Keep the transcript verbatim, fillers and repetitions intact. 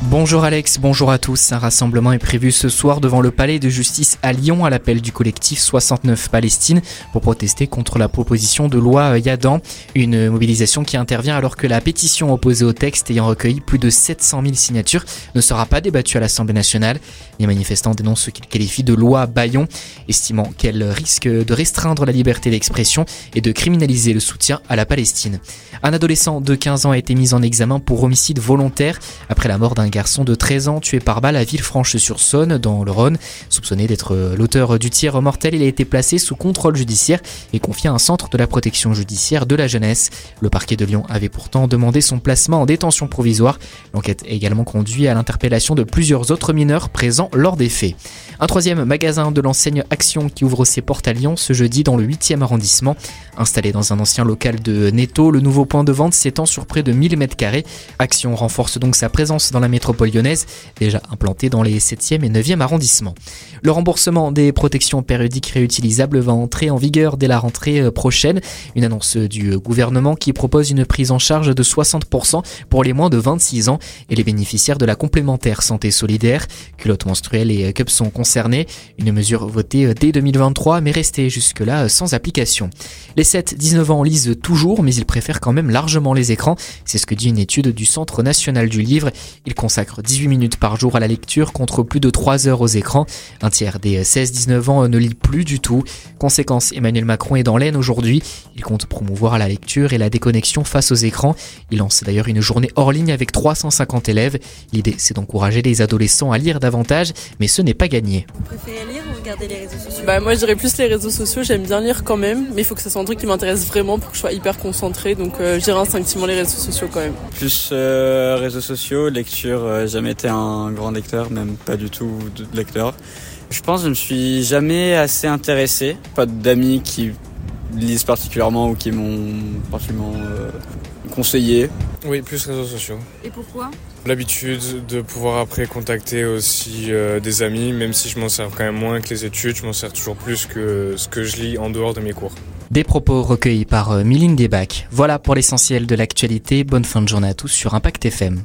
Bonjour Alex, bonjour à tous. Un rassemblement est prévu ce soir devant le palais de justice à Lyon à l'appel du collectif soixante-neuf Palestine pour protester contre la proposition de loi Yadan. Une mobilisation qui intervient alors que la pétition opposée au texte ayant recueilli plus de sept cent mille signatures ne sera pas débattue à l'Assemblée nationale. Les manifestants dénoncent ce qu'ils qualifient de loi Bayon, estimant qu'elle risque de restreindre la liberté d'expression et de criminaliser le soutien à la Palestine. Un adolescent de quinze ans a été mis en examen pour homicide volontaire après la mort d'un garçon de treize ans tué par balle à Villefranche-sur-Saône dans le Rhône. Soupçonné d'être l'auteur du tir mortel, il a été placé sous contrôle judiciaire et confié à un centre de la protection judiciaire de la jeunesse. Le parquet de Lyon avait pourtant demandé son placement en détention provisoire. L'enquête a également conduit à l'interpellation de plusieurs autres mineurs présents lors des faits. Un troisième magasin de l'enseigne Action qui ouvre ses portes à Lyon ce jeudi dans le huitième arrondissement. Installé dans un ancien local de Netto, le nouveau point de vente s'étend sur près de mille mètres carrés. Action renforce donc sa présence dans la métropole lyonnaise, déjà implantée dans les septième et neuvième arrondissements. Le remboursement des protections périodiques réutilisables va entrer en vigueur dès la rentrée prochaine. Une annonce du gouvernement qui propose une prise en charge de soixante pour cent pour les moins de vingt-six ans et les bénéficiaires de la complémentaire santé solidaire. Culottes menstruelles et cups sont concernés. Une mesure votée dès deux mille vingt-trois mais restée jusque-là sans application. Les sept dix-neuf ans lisent toujours, mais ils préfèrent quand même largement les écrans. C'est ce que dit une étude du Centre national du livre. Ils consacrent dix-huit minutes par jour à la lecture contre plus de trois heures aux écrans. Un tiers des seize dix-neuf ans ne lit plus du tout. Conséquence, Emmanuel Macron est dans l'aine aujourd'hui. Il compte promouvoir la lecture et la déconnexion face aux écrans. Il lance d'ailleurs une journée hors ligne avec trois cent cinquante élèves. L'idée, c'est d'encourager les adolescents à lire davantage, mais ce n'est pas gagné. Vous préférez lire ou regarder les réseaux sociaux ? Bah moi je dirais plus les réseaux sociaux, j'aime bien lire quand même, mais il faut que ça soit un truc qui m'intéresse vraiment pour que je sois hyper concentrée, donc euh, je dirais instinctivement les réseaux sociaux quand même. Plus euh, réseaux sociaux, lecture, euh, jamais été un grand lecteur, même pas du tout de lecteur. Je pense que je me suis jamais assez intéressé, pas d'amis qui lisent particulièrement ou qui m'ont particulièrement euh, conseillé. Oui, plus réseaux sociaux. Et pourquoi ? L'habitude de pouvoir après contacter aussi euh, des amis, même si je m'en sers quand même moins que les études, je m'en sers toujours plus que ce que je lis en dehors de mes cours. Des propos recueillis par Miline Desbacs. Voilà pour l'essentiel de l'actualité. Bonne fin de journée à tous sur Impact F M.